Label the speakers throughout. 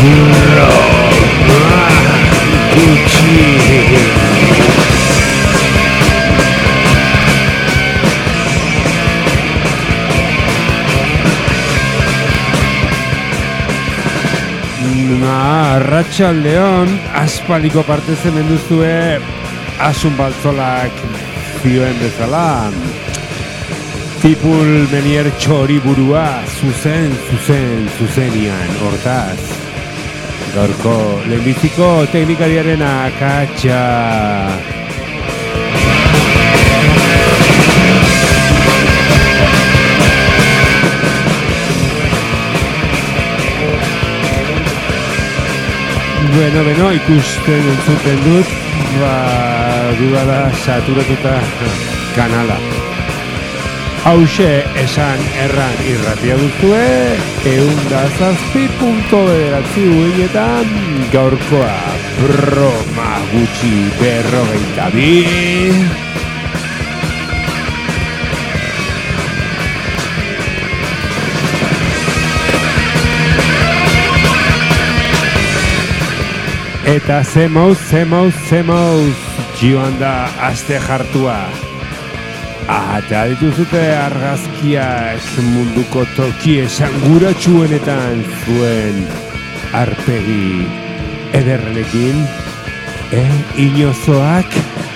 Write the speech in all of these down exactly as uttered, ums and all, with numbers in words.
Speaker 1: Arratsaldeon, aspaliko parte zemen duzue Asun Baltzolak zioen bezala Tipul menier txori burua zuzen, zuzen, zuzenian hortaz gaurko lehenbiziko teknikariaren akatsa Bueno, beno, ikusten entzuten dut, ba, dudala saturatuta kanala. Hauxe esan erran irratia duzue, eunda zazpi punto bederatzi uinetan gaurkoa broma gutxi berrogeita bi. Eta zemouz, zemouz, zemouz, joan da aste jartua. Ah, eta dituzute argazkiak munduko toki esanguratsuenetan zuen arpegi ederrenekin, eh, inozoak.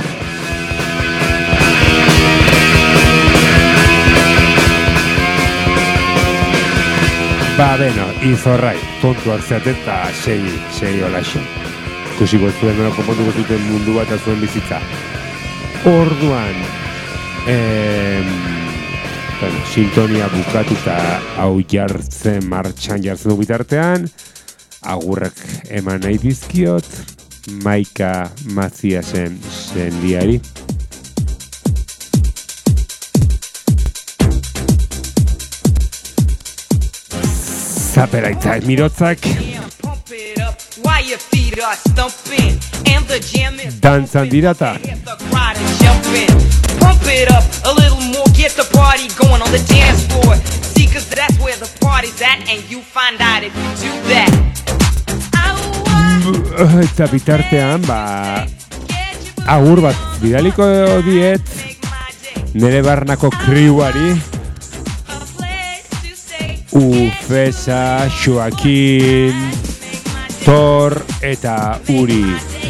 Speaker 1: Ba, beno, izorrai, tontuak zeaten eta segi, segi olaxo. Kusiko zuen, no, konpontuko zuten mundu bat zuen bizitza. Orduan, em, bueno, sintonia bukatuta hau jartzen, martxan jartzen du bitartean, agurrak eman nahi dizkiot, Maika Maziasen sendiari. Zaperaitza mirotzak. Dantzan dirata. Pump it up a little more, get the party going on the dance floor. See, cause that's where the party's at, and you find out if you do that. Eta bitartean, ba, agur bat bidaliko diet nere barnako kriuari. Ufesa, Joaquin, Tor eta Uri.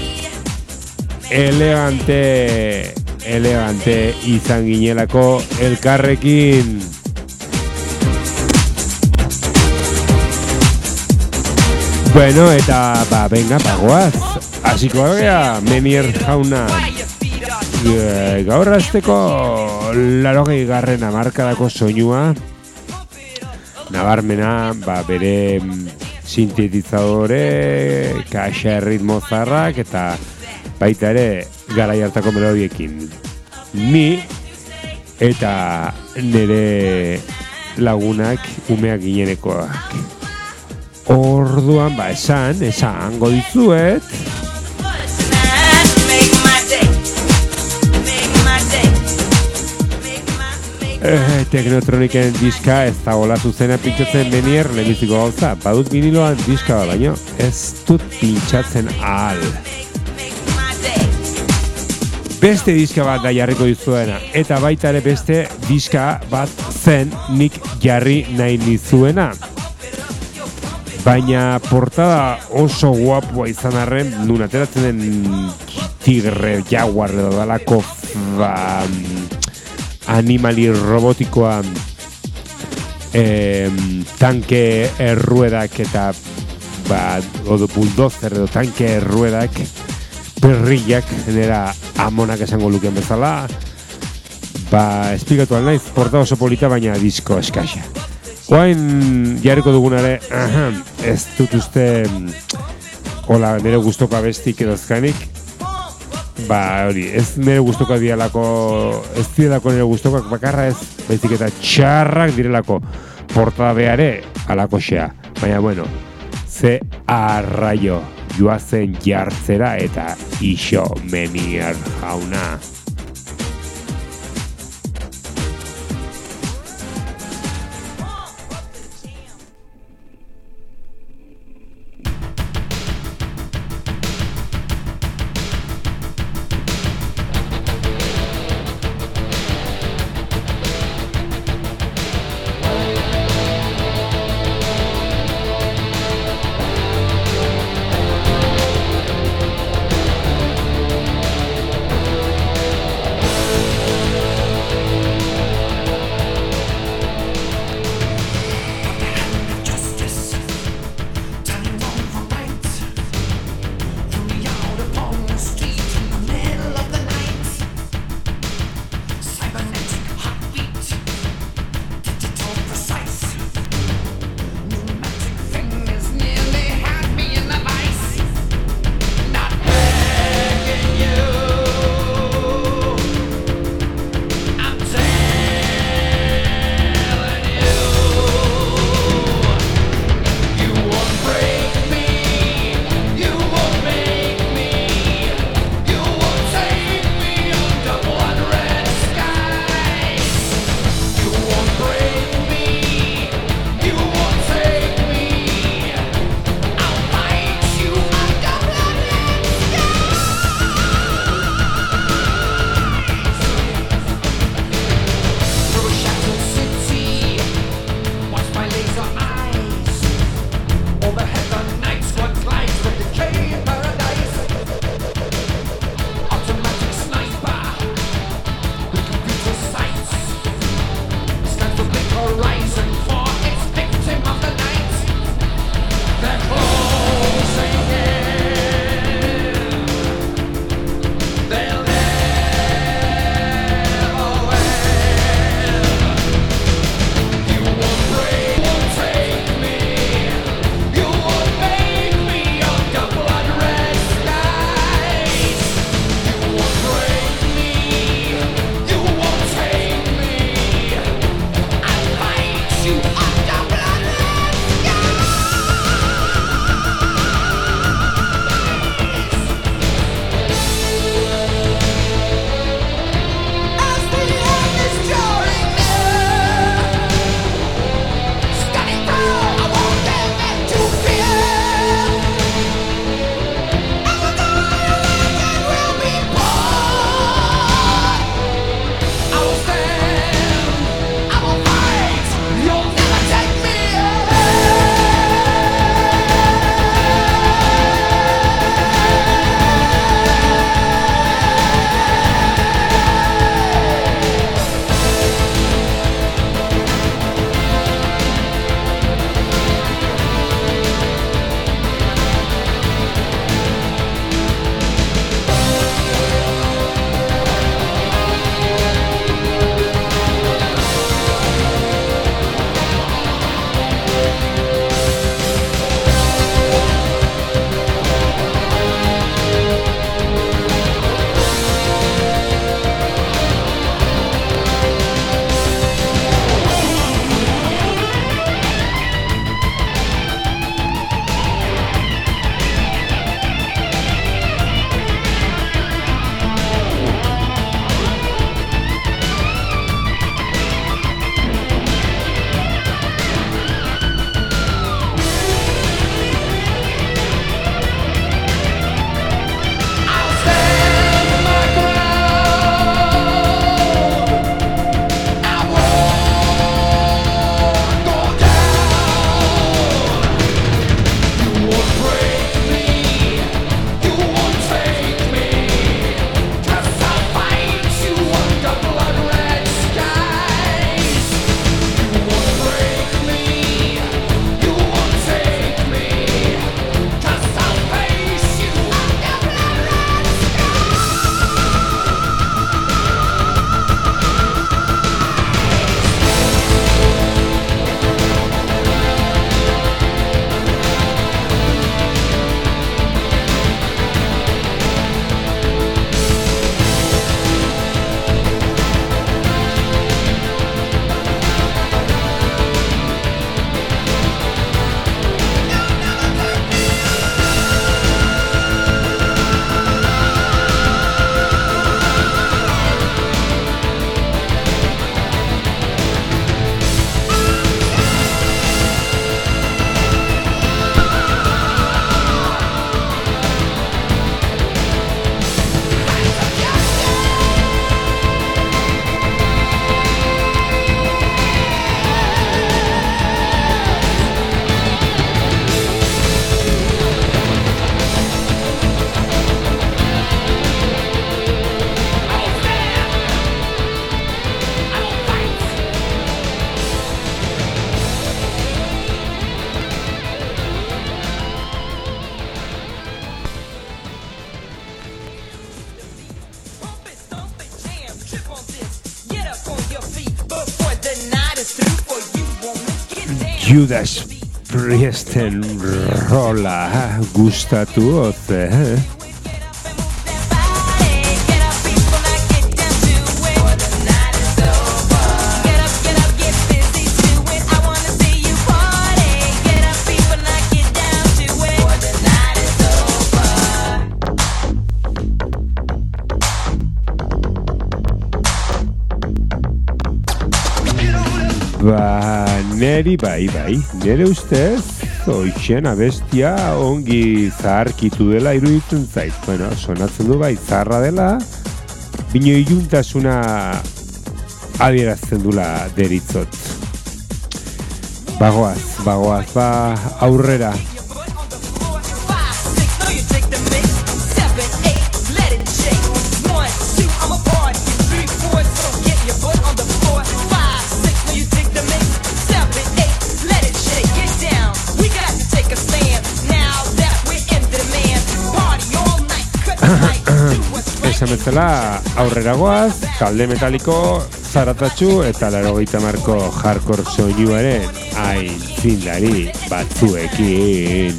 Speaker 1: Elegante, elegante izan ginelako elkarrekin. Bueno, eta ba, venga, bagoaz. Hasiko gara, Menier jauna. E, gaur hasteko laurogei garren hamarkadako soinua. Nabarmena, ba, bere sintetizadore, kaxa erritmo zarrak eta baita ere garai hartako melodiekin. Ni eta nire lagunak umeak ginenekoak. Orduan, ba, esan, esango dizuet. Eh, Teknotroniken diska ez da gola zuzena pintxatzen Menier lehenbiziko gauza. Badut viniloan diska bat, baino ez dut pintxatzen ahal. Beste diska bat da jarriko dizuena, eta baita ere beste diska bat zen nik jarri nahi nizuena. Baina portada oso guapua izan arren, nun ateratzen den tigre, jaguar edo dalako ba, animali robotikoa, eh, tanke erruedak eta ba, odo bulldozer edo tanke erruedak perrillak nera amonak esango luken bezala. Ba, esplikatu alnaiz, portada oso polita baina disko eskaxa. Oain jarriko dugunare, aha, ez dut uste hola, nire guztoko abestik edo ezkanik. Ba, hori, ez nire guztoko dialako, ez direlako nire guztokoak bakarra ez, baizik eta txarrak direlako portada beare alako xea. Baina, bueno, ze arraio joazen jartzera eta iso Menier jauna. Judas Priesten rola gustatu oze, eh? Ba, neri bai, bai, nere ustez, oixen abestia ongi zaharkitu dela iruditzen zait. Bueno, sonatzen du bai, zaharra dela, bino iluntasuna adierazten dula deritzot. Bagoaz, bagoaz, ba, aurrera. Esan bezala aurrera goaz, talde metaliko zaratatxu eta laurogeita hamarko hardcore soinuaren aintzindari batzuekin.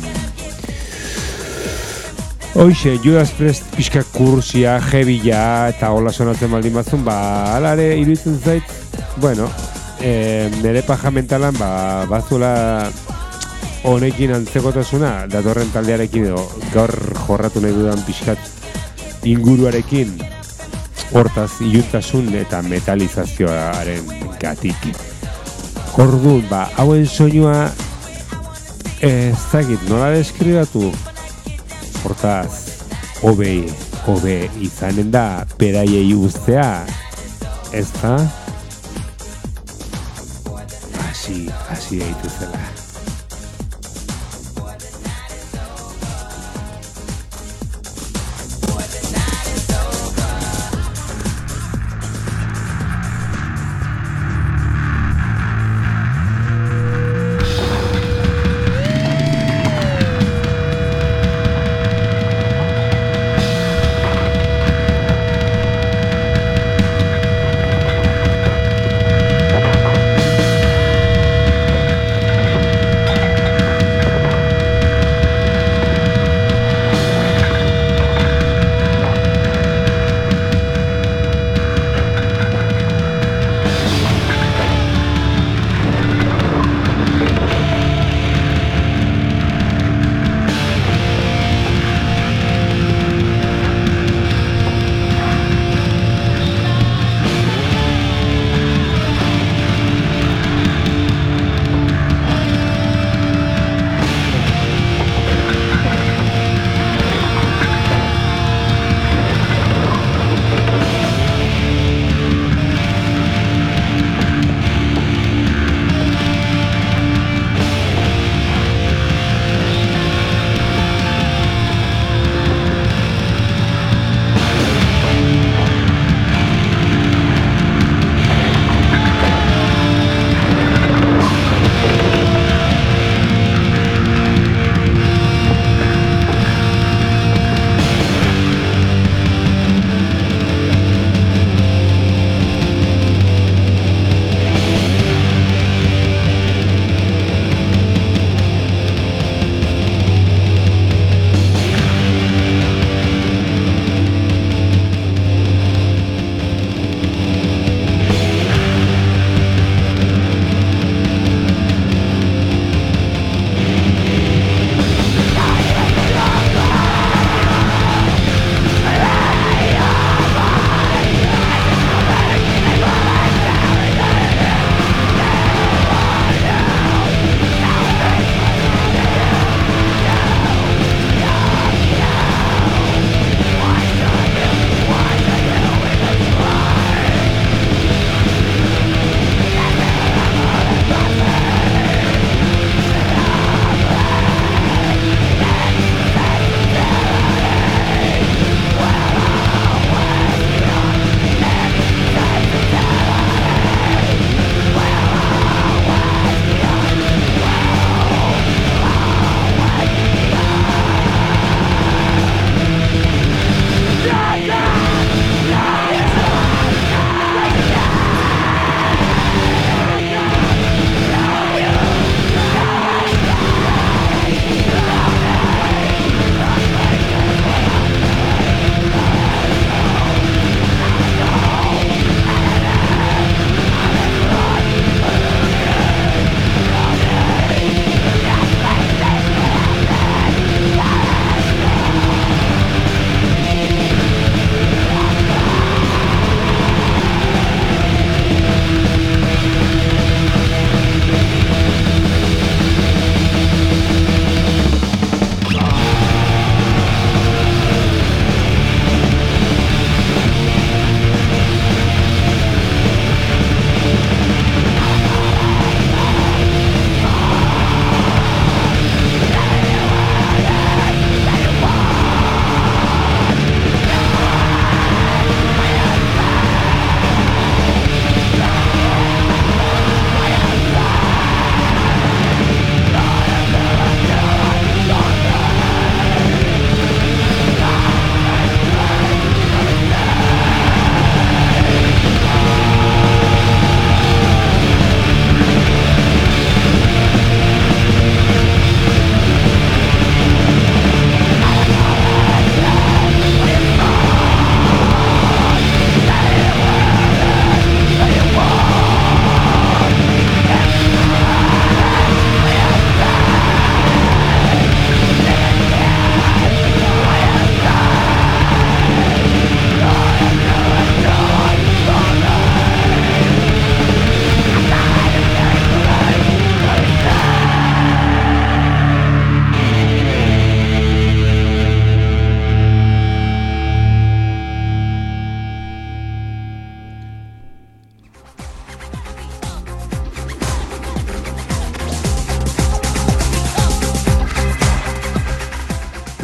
Speaker 1: Hoxe, Judas Priest pixka kursia, jebila eta hola sonatzen baldin batzun, ba, alare iruditzen zait, bueno, e, nire paja mentalan, ba, bazula honekin antzekotasuna, datorren taldearekin edo gaur jorratu nahi dudan pixkat inguruarekin, hortaz iluntasun eta metalizazioaren gatik. Orduan, ba, hauen soinua ez dakit, nola deskribatu? Hortaz, hobe, hobe izanen da beraiei uztea, ez da? Hasi, hasi daitezela.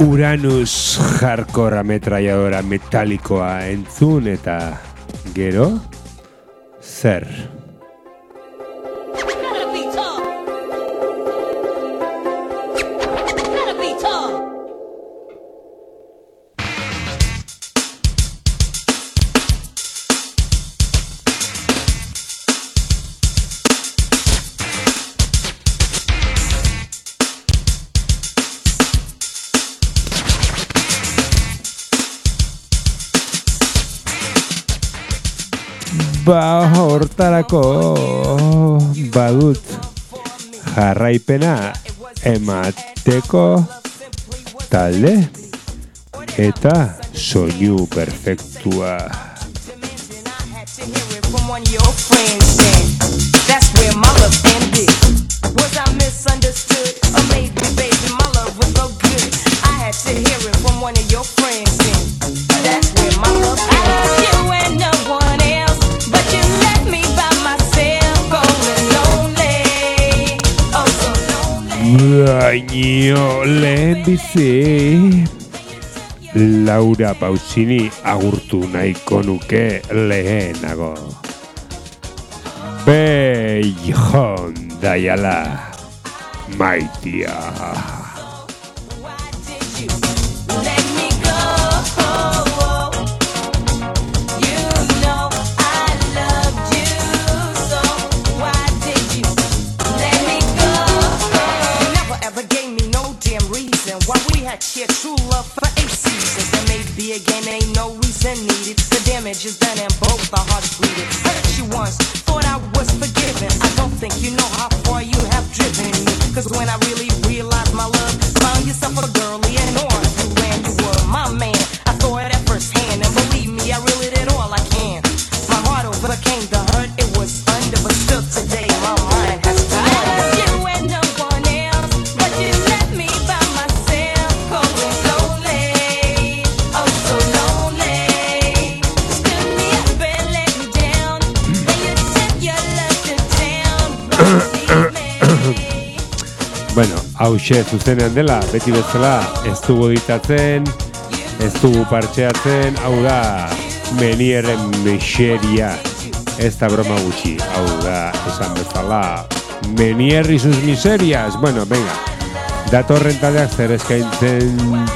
Speaker 1: Uranus hardcore ametralladora metalikoa entzun eta gero zer? Ba, hortarako badut jarraipena emateko talde eta soinu perfektua. Baino lehen bizi Laura Pausini agurtu nahiko nuke lehenago. Beijon daiala maitia.
Speaker 2: Share true love for eight seasons. There may be again, ain't no reason needed. The damage is done and both our hearts bleeding. Hurt you once, thought I was forgiven. I don't think you know how far you have driven me. Cause when I really realized my love, found yourself a girlie and on you ran, you were my man. I saw it at first hand, and believe me, I really did all I can. My heart overcame the hurt, it was understood today. My mind has to wonder. You and no one else, but you left me by myself.
Speaker 1: Bueno, hauxe zuzenean dela, beti bezala ez dugu ditatzen, ez dugu partxeatzen, hau da Menierren miseria, ez da broma gutxi, hau da esan bezala Menierri sus miserias. Bueno, venga, datorren taldeak zer eskaintzen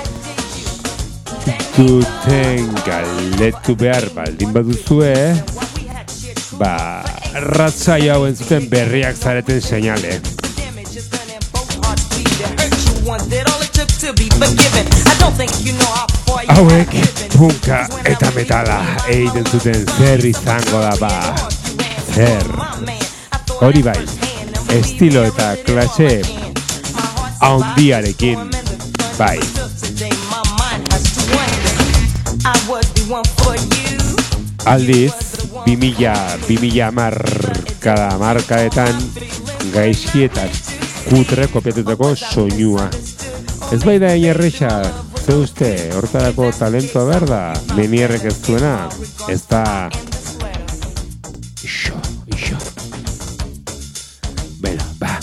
Speaker 1: duten galdetu behar baldin baduzue, ba, ratzai hau entzuten berriak zareten seinale. Hauek punka eta metala egiten zuten zer izango da ba. Zer. Hori bai, estilo eta klase handiarekin bai. Aldiz, bimila, bimila markada markaetan gaizkietan kutre kopiatutako soinua. Ez bai da inerrexa, ze uste, hortarako talentoa berda, Menierrek ez duena, ez da... Ixo, ixo. Bela, ba.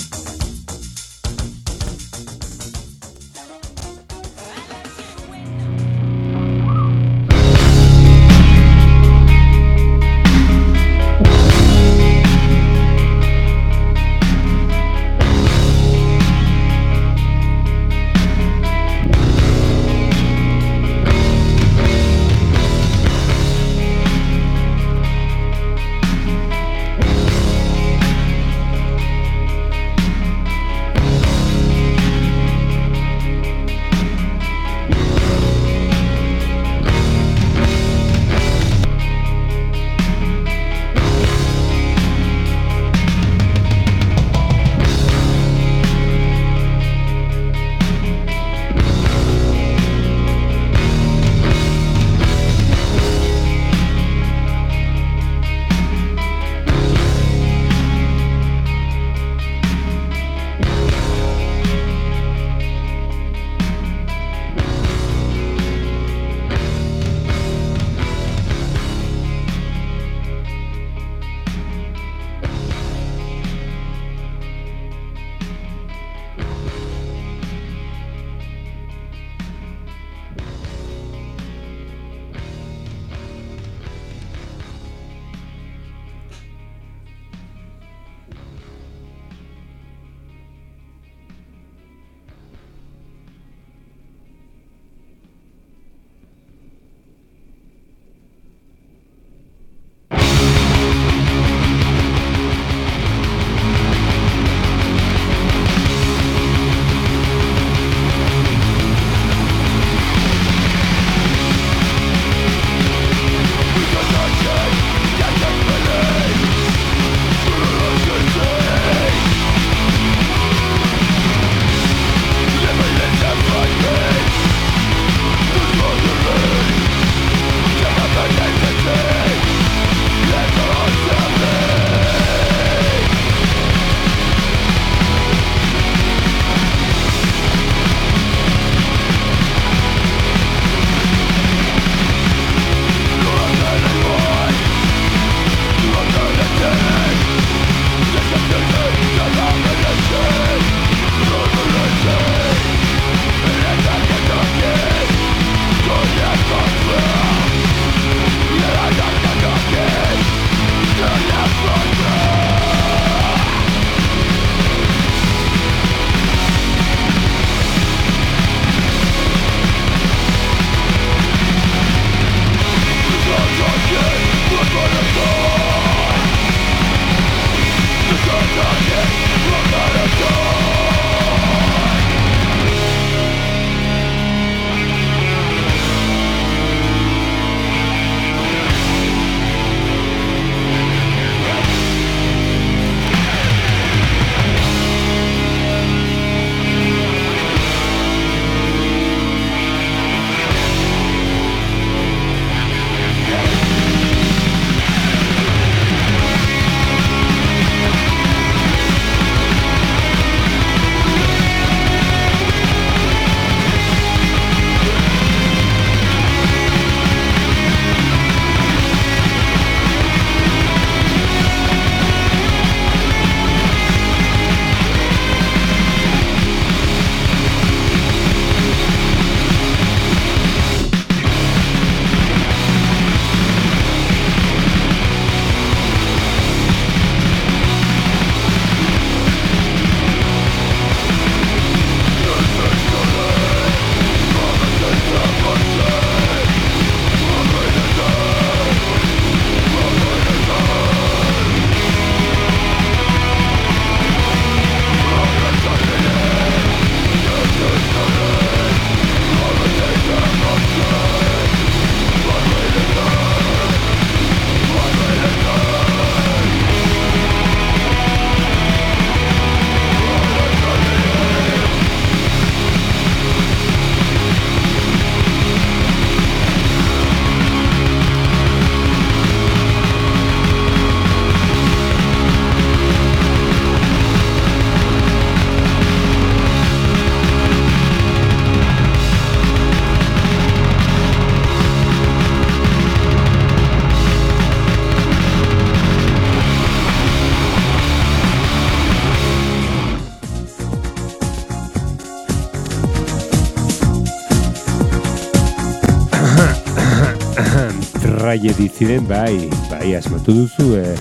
Speaker 1: raie diziren, bai, bai, asmatu duzu, eh?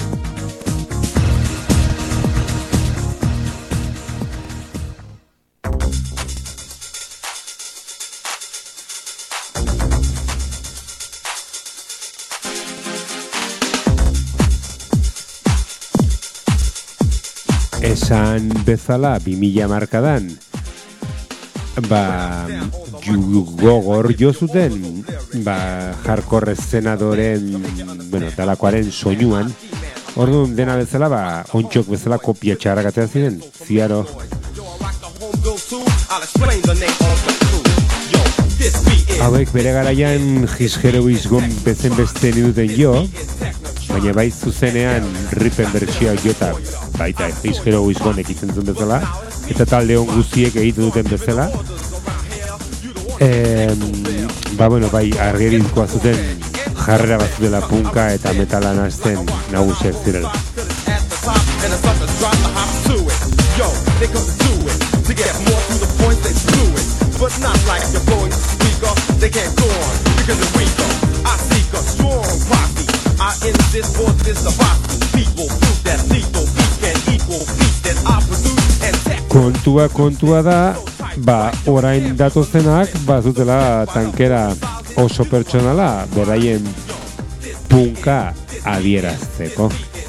Speaker 1: Esan bezala, bi mila markadan, ba, gogor jo zuten, ba, hardcore eszenadoren, bueno, dalakoaren soinuan, orduan dena bezala, ba, ontxok bezala kopia txarrak atea ziren, ziaro. Hauek bere garaian His-Heroism bezen beste niduten jo, baina bai zuzenean ripen bertsioak jota, baita His-Heroism ekitzen zuen bezala, eta talde hon guztiek egiten duten bezala. E, ba, bueno, bai, argerizkoa zuten jarrera bat zutela punka eta metalan hasten nagusiak zirela. Kontua, kontua da, ba, orain datozenak, ba, zutela tankera oso pertsonala, beraien punka adierazteko.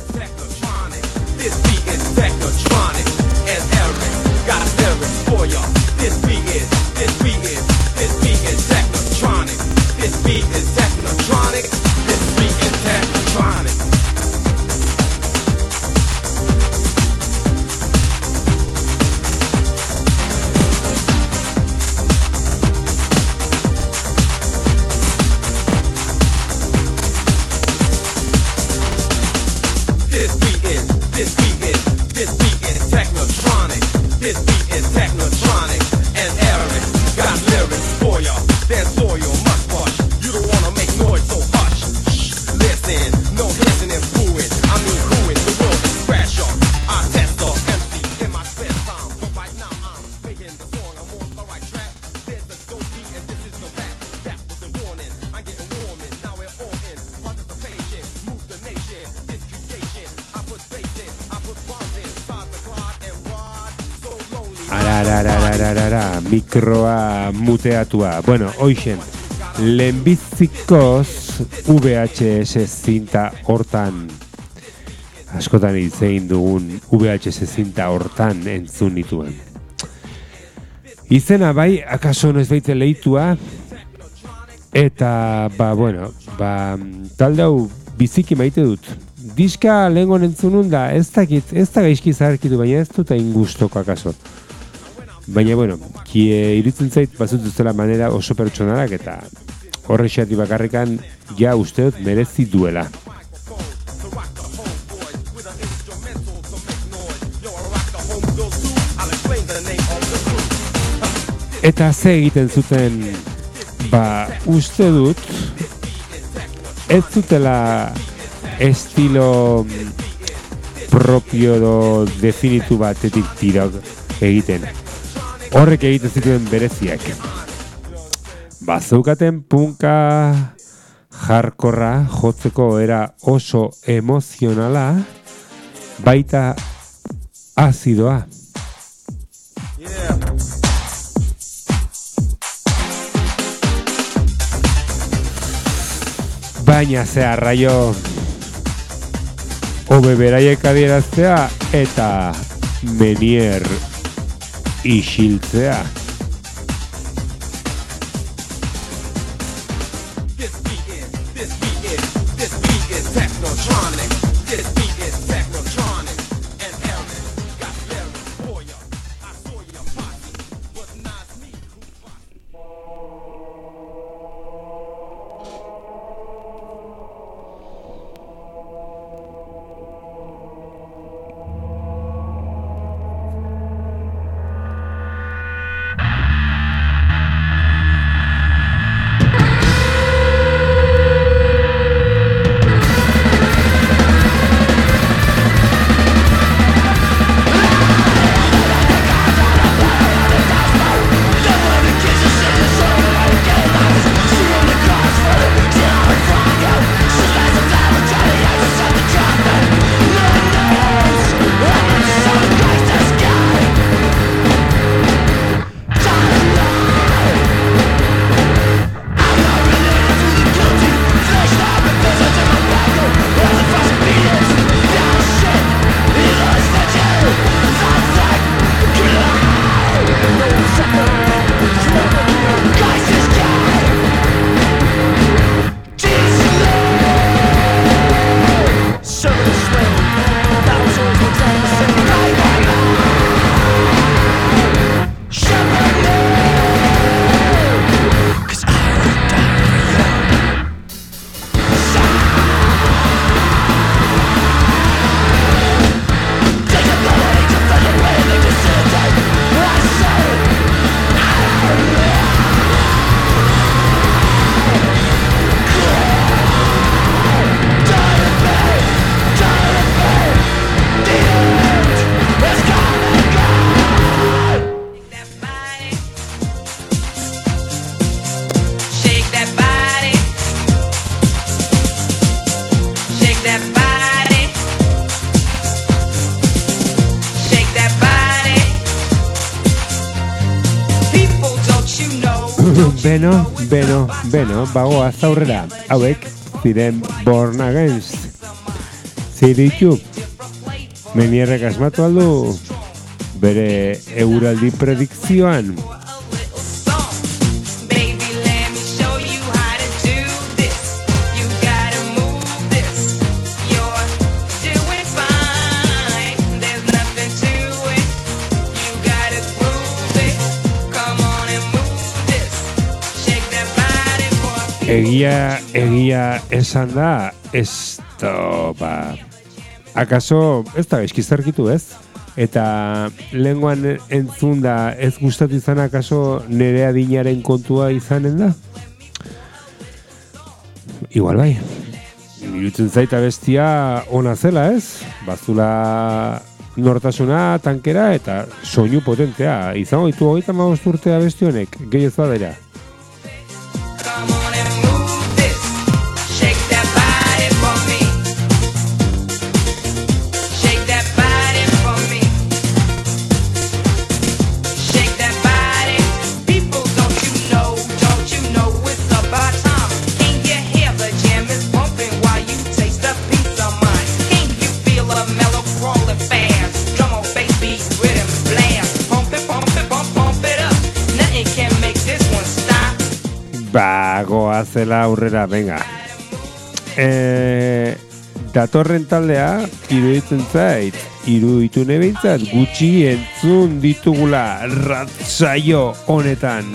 Speaker 1: Arararararara, mikroa muteatua. Bueno, hoixen, lehenbizikoz V H S zinta hortan, askotan itzein dugun V H S zinta hortan entzun nituen. Izena bai, akaso noiz baite leitua, eta, ba, bueno, ba, talde hau biziki maite dut. Diska lehengon entzunun da, ez dakit, ez da gaizki zaharkitu, baina ez dut hain gustoko akaso. Baina, bueno, kie iritzen zait bazut duzela manera oso pertsonarak eta horrexati bakarrikan ja uste dut merezi duela. Eta ze egiten zuten, ba, uste dut, ez zutela estilo propio do definitu batetik tirok egiten. Horrek egiten zituen bereziak. Bazeukaten punka jarkorra jotzeko era oso emozionala, baita azidoa. Baina ze arraio hobe beraiek adieraztea eta menier isiltzea. Beno, beno, beno, bagoaz aurrera. Hauek ziren Born Against. Ziditu, menierrek asmatu aldu bere euraldi predikzioan. Egia, egia esan da, ez ba, akaso, ez da eskizarkitu ez? Eta lenguan entzun da ez gustatu izan akaso nere adinaren kontua izanen da? Igual bai. Irutzen zaita bestia ona zela ez? Bazula nortasuna, tankera eta soinu potentea. Izango ditu hogeita hamabost urtea besti honek, gehi ez badera. Ba, goazela aurrera, venga. E, datorren taldea, iruditzen zait, iruditu nebeintzat, gutxi entzun ditugula ratzaio honetan.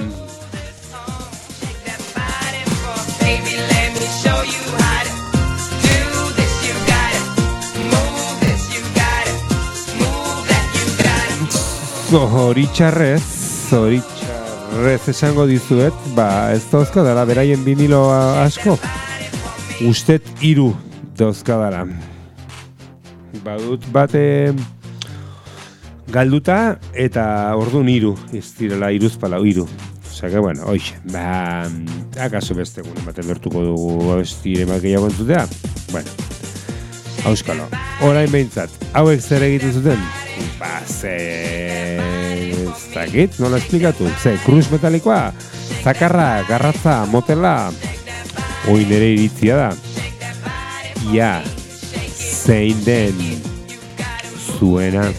Speaker 1: Zoritxarrez, zoritxarrez. Rez esango dizuet, ba, ez dauzka dara, beraien vinilo asko. Ustet hiru dauzka dara. Badut bate galduta eta ordun hiru, ez direla hiruzpalau hiru. Osea que bueno, hoxe, ba, akaso beste egun ematen lortuko dugu abestire mal gehiago entzutea. Bueno, auskalo. Orain behintzat, hauek zer egiten zuten? Ba, ze... ez dakit, nola esplikatu? Ze, kruz metalikoa, zakarra, garratza, motela, hoi nere iritzia da. Ja, zein den zuena.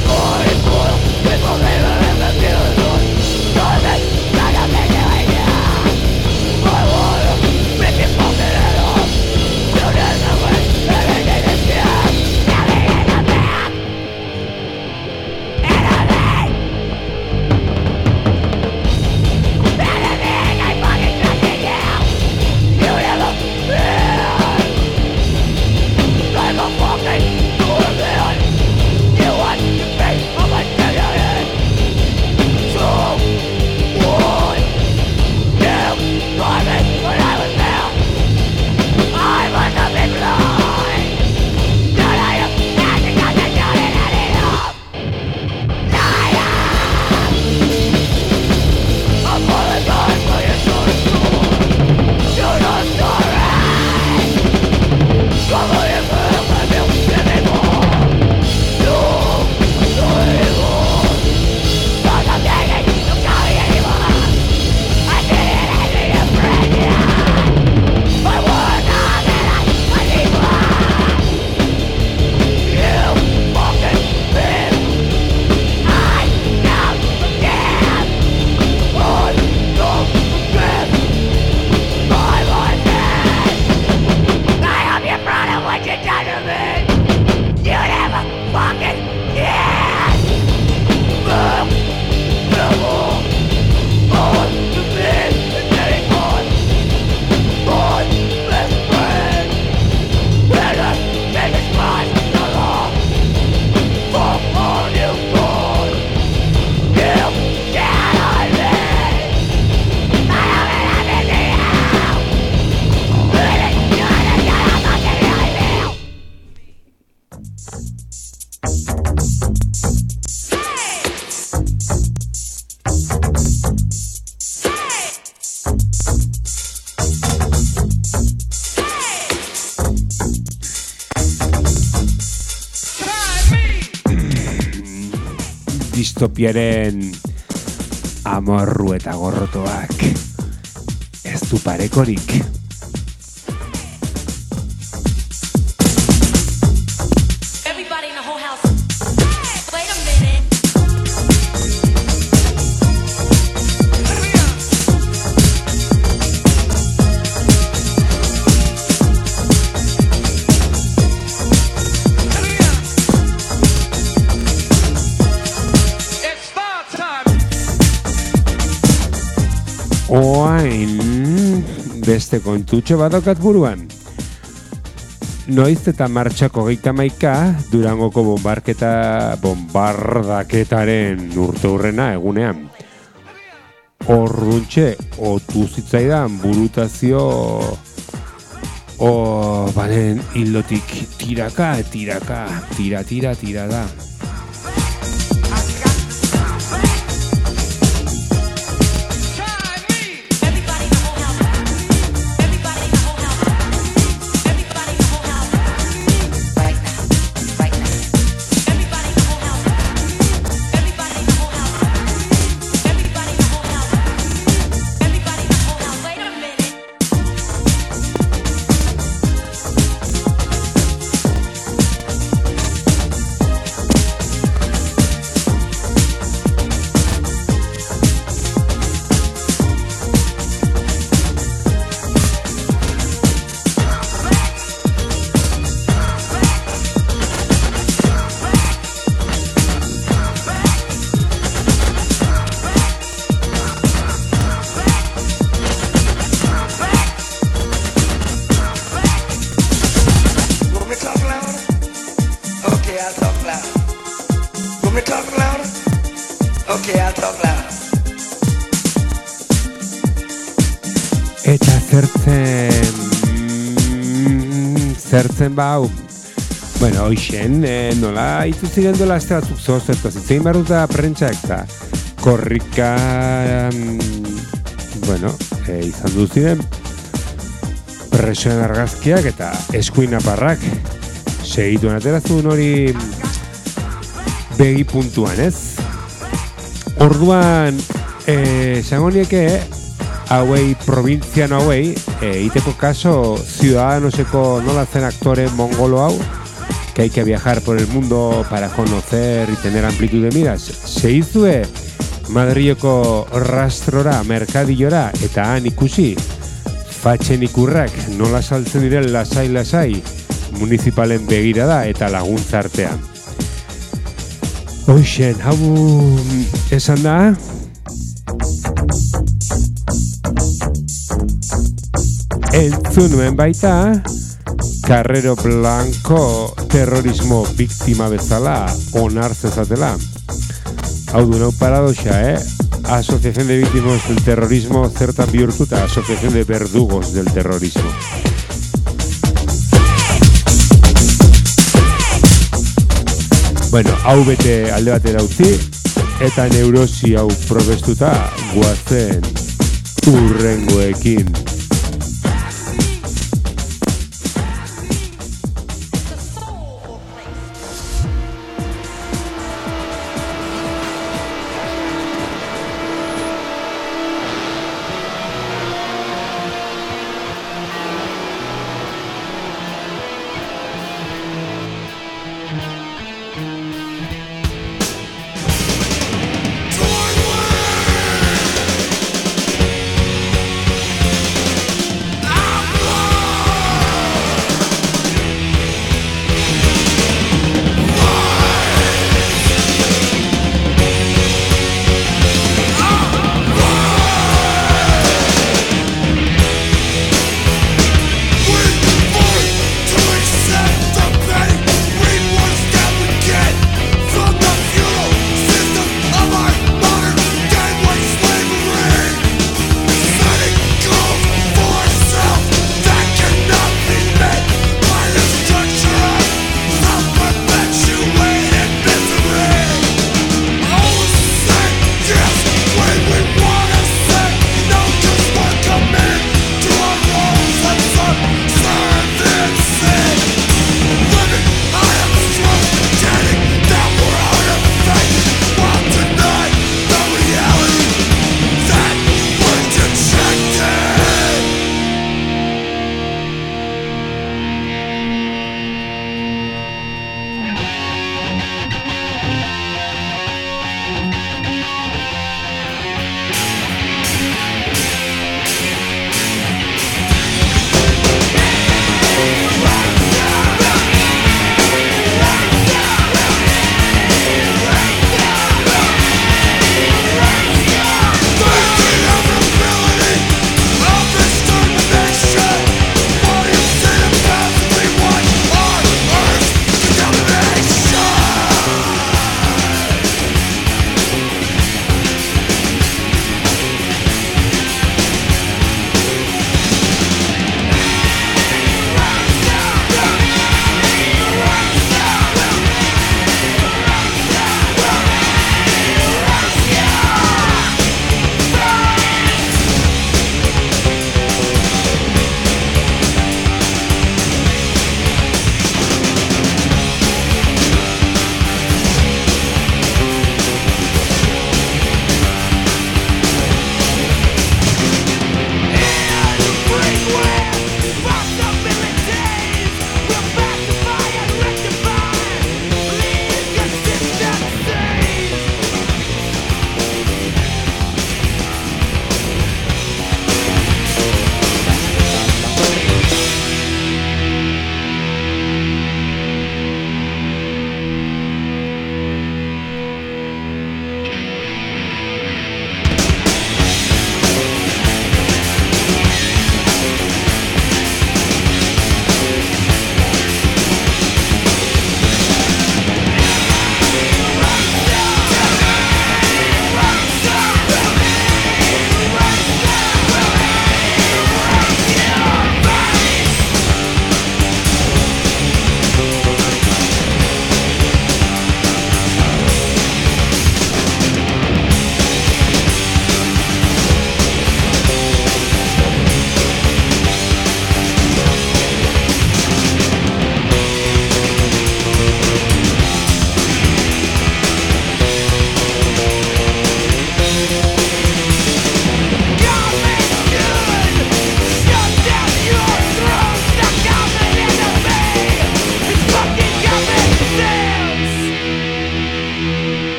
Speaker 3: Yeah.
Speaker 1: distopiaren amorru eta gorrotoak ez du parekorik. Oain beste kontutxo badokat buruan. Noiz eta martxako geita maika Durangoko bombarketa bombardaketaren urte hurrena egunean. Horruntxe otu zitzaidan burutazio o balen hildotik tiraka, tiraka, tira, tira, tira da. Eta zertzen zertzen bau bueno, hoixen eh, nola itu ziren dola azte batzuk zozertu zitzein barruta prentsak eta korrika um, bueno, eh, izan duziren presoen argazkiak eta eskuin aparrak segituen aterazun hori begi puntuan, ez? Orduan esango eh, nieke hauei, provintziano hauei, e, iteko kaso ciudadanoseko nola zen aktore mongolo hau, que hay que viajar por el mundo para conocer y tener amplitud de miras. Seizue Madrileko rastrora, merkadillora, eta han ikusi, fatxen ikurrak nola saltzen diren lasai-lasai, municipalen begirada eta laguntza artean. Hoixen, hau esan da, entzun nuen baita, Carrero Blanco terrorismo biktima bezala onar zezatela. Hau du nau paradoxa, eh? Asociación de Víctimas del Terrorismo zertan bihurtuta, Asociación de Verdugos del Terrorismo. Bueno, hau bete alde batera utzi, eta neurosi hau probestuta guazen urrengoekin.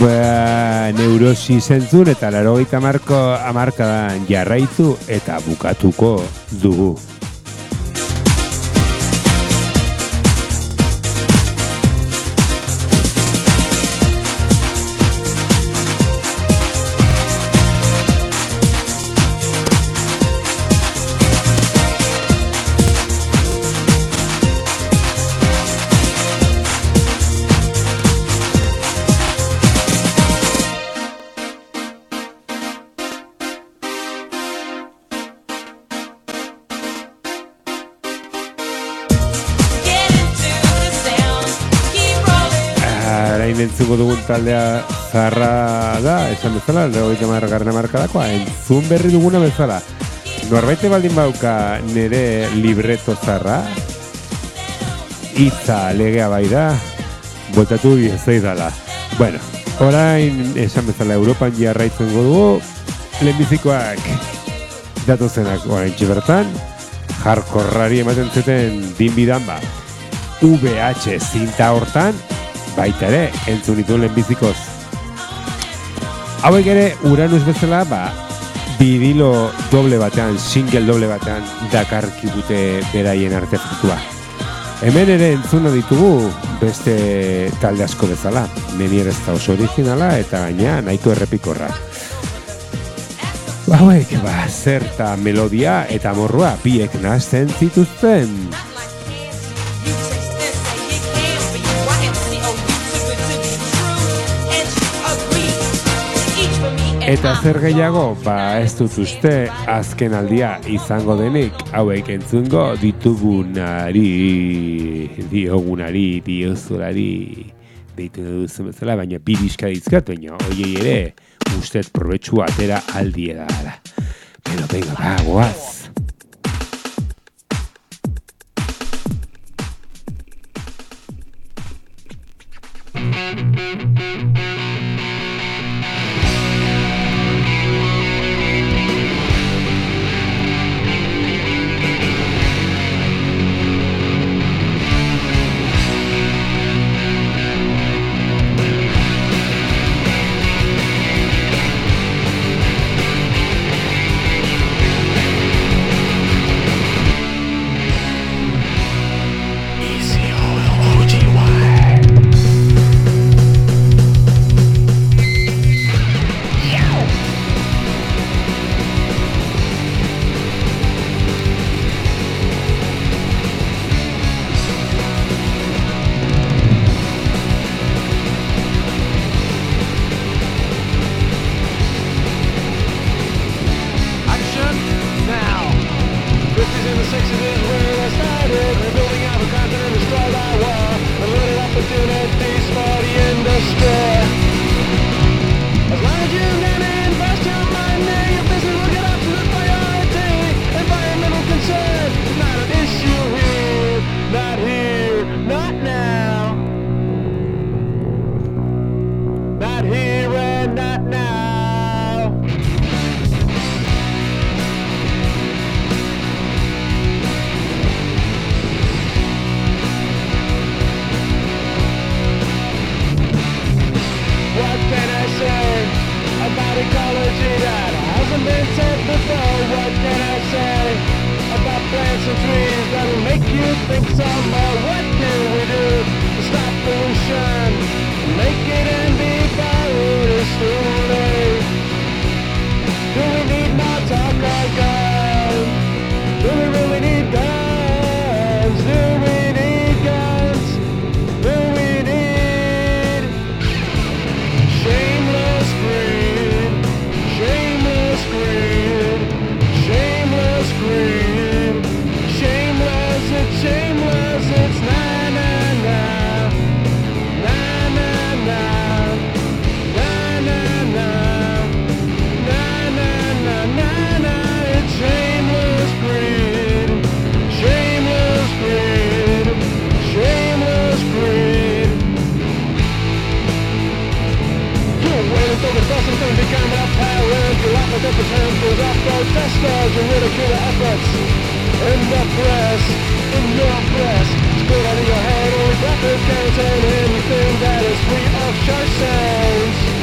Speaker 1: ba, neurosi zentzun eta larogeita marko amarkadan jarraitu eta bukatuko dugu. Entzuko dugun taldea zarra da, esan bezala, legoita margarren amarkadakoa, entzun berri duguna bezala. Norbaite baldin bauka nire libreto zarra, hitza legea bai da, botatu biezei dala. Bueno, orain esan bezala Europan jarraitzen dugu, lehenbizikoak datozenak orain txibertan, jarkorrari ematen zuten dinbidan ba, V H zinta hortan, baita ere, entzun ditu lehenbizikoz. Hauek ere, Uranus bezala, ba, bidilo doble batean, single doble batean, dakarkibute beraien artefaktua. Hemen ere entzuna ditugu beste talde asko bezala. Menier ez da oso originala eta gaina nahiko errepikorra. Hauek, ba, zerta melodia eta morrua biek nahazten zituzten. Eta zer gehiago, ba ez dut uste azken aldia izango denik hauek entzungo ditugunari, diogunari, diozulari, deitu duzu bezala, baina bi diska dizkat, baina oiei ere ustet probetxu atera aldiera da. Pero venga, ba, goaz.
Speaker 3: Contain anything that is free of your sounds.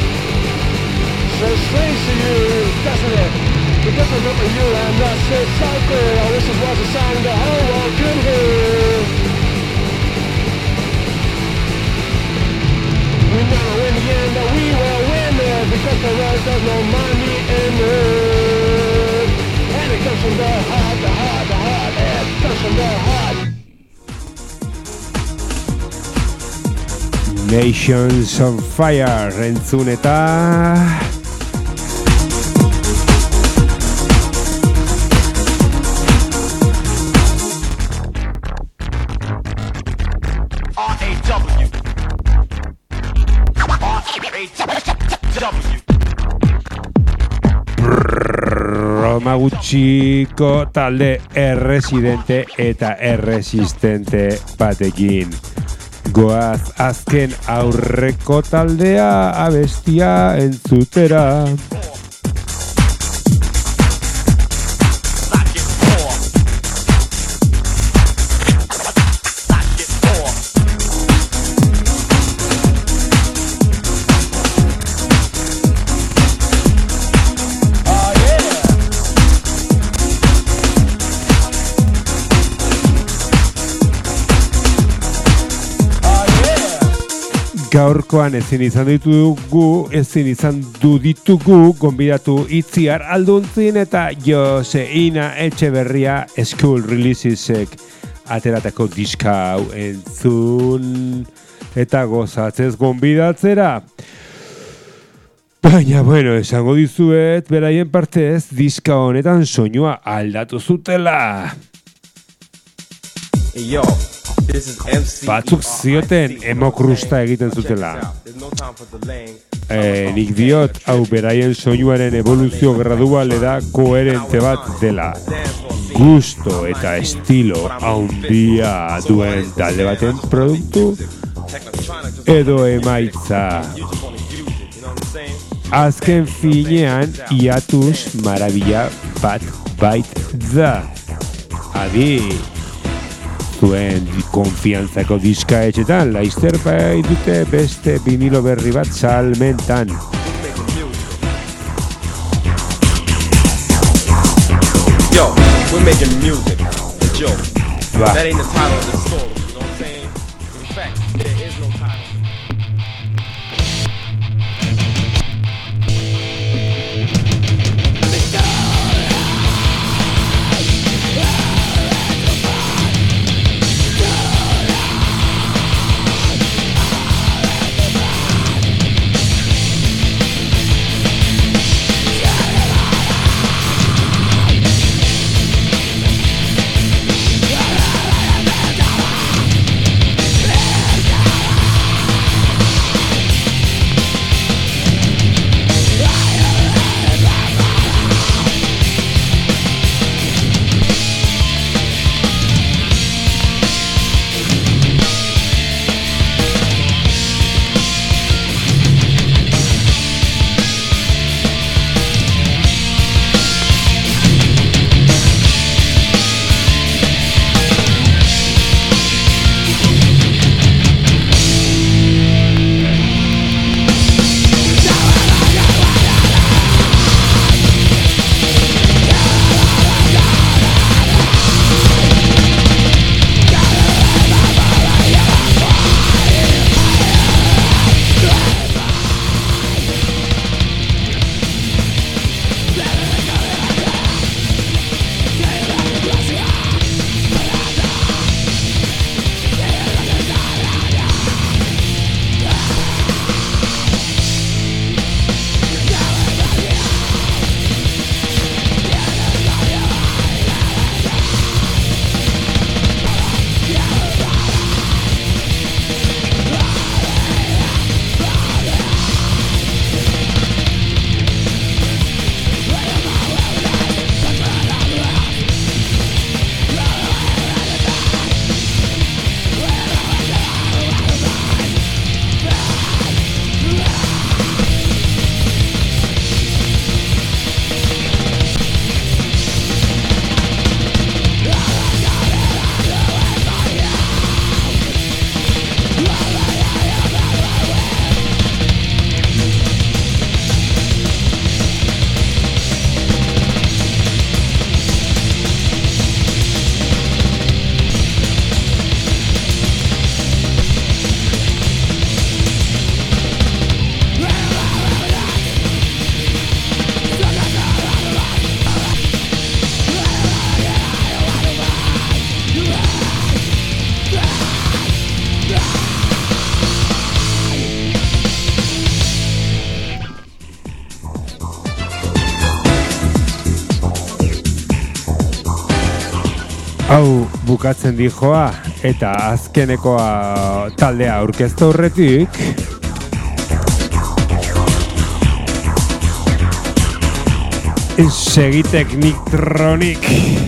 Speaker 3: doesn't it? It doesn't look at you and that's it so clear. I wish it was a song the whole world could hear. We never win the end, but we will win it because the world does no money in it. And it comes from the heart, the heart, the heart. It comes from the heart.
Speaker 1: Nations on Fire entzun eta Roma gutxiko talde erresidente eta erresistente batekin. Goaz azken aurreko taldea abestia entzutera. Gaurkoan ezin izan ditugu, ezin izan du ditugu, gonbidatu Itziar Alduntzin eta Joseina Etxeberria School Releasesek ateratako diska hau entzun eta gozatzez gonbidatzera. Baina, bueno, esango dizuet, beraien partez, diska honetan soinua aldatu zutela.
Speaker 4: Yo.
Speaker 1: Batzuk zioten emokrusta egiten zutela. E, nik diot, hau beraien soinuaren evoluzio gradual eda koherente bat dela. Gusto eta estilo handia duen talde baten produktu edo emaitza. Azken finean, iatuz marabila bat bait da. Adi! Zuen konfiantzako diska etxetan, laizter bai dute beste vinilo berri bat salmentan.
Speaker 4: Yo, we're making music, a joke.
Speaker 1: Bah.
Speaker 4: That ain't the title of the story, you know what I'm saying? In fact, there is no title.
Speaker 1: Hau bukatzen dijoa eta azkenekoa taldea aurkeztu aurretik Segitek Nicktronic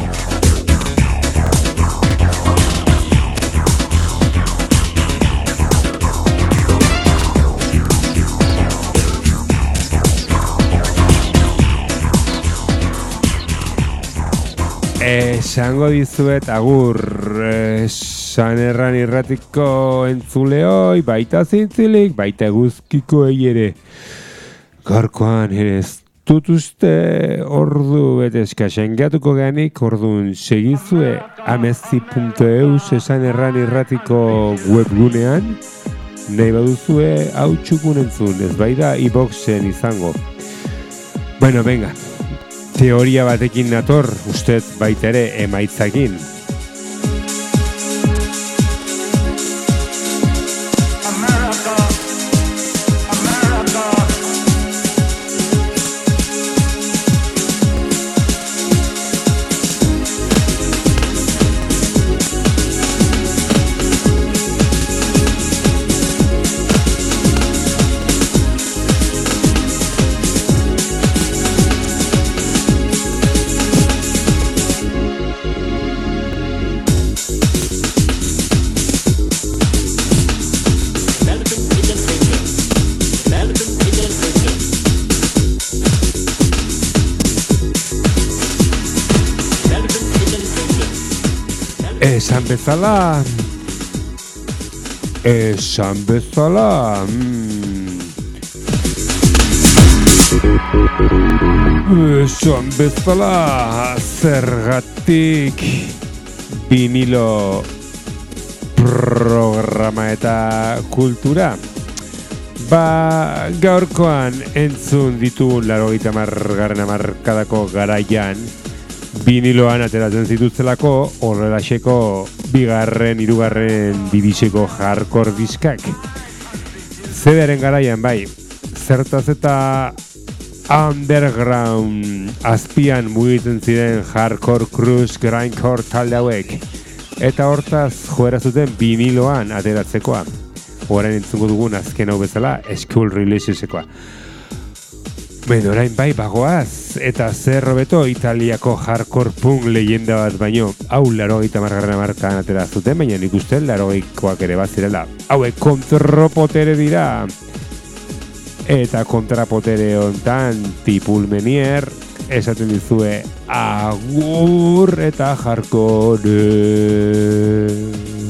Speaker 1: Esango dizuet agur San Erran Irratiko entzuleoi, baita zintzilik, baita guzkikoei ere. Gaurkoan ere ez dut uste ordu bete eskasen gatuko ganik, orduan segizue amezi puntu eus San Erran Irratiko webgunean, nahi baduzue hau txukun entzun, ez baida iBoxen izango. Bueno, venga. Teoria batekin nator, ustez baita ere emaitzakin. Esan bezala, esan bezala, mm. esan bezala, zergatik vinilo programa eta kultura. Ba, gaurkoan entzun ditugun laurogeita hamargarren hamarkadako garaian, viniloan ateratzen zituztelako horrelaxeko bigarren, hirugarren dibiseko hardcore diskak. C Daren garaian bai, zertaz eta underground azpian mugitzen ziren hardcore, cruise, grindcore talde hauek. Eta hortaz joera zuten viniloan ateratzekoa. Horain entzungo dugun azken hau bezala, School Releasesekoa. Ben, orain bai bagoaz, eta zer hobeto Italiako hardcore punk leyenda bat baino, hau laurogeita hamargarren hamarkadan atera zuten, baina nik uste laurogeikoak ere bazirela. Hauek kontrapotere dira, eta kontrapotere hontan Tipul Menier, esaten dizue agur eta hardcore.